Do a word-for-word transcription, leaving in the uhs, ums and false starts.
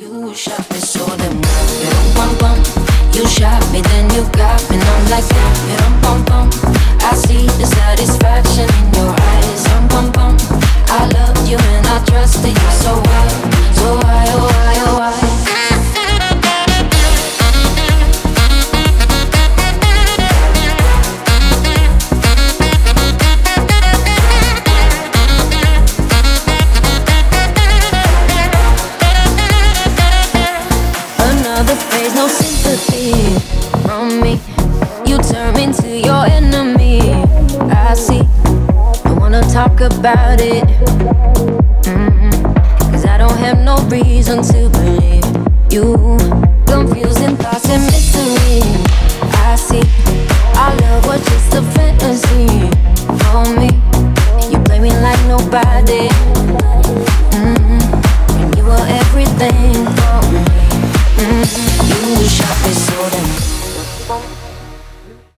You shot me so damn well. Bum, bum, bum. You shot me, then you got me, and I'm like, bum, bum, bum. I see the satisfaction in your eyes. Bum, bum, bum. I loved you and I trusted you so well. So why, oh why, oh why? No sympathy from me. You turn me into your enemy. I see. I wanna talk about it. Mm-hmm. Cause I don't have no reason to believe you. Confusing thoughts and mystery. I see. Our love was just a fantasy for me. You play me like nobody. Mm-hmm. And you were everything for me. Mm-hmm. You shot me so damn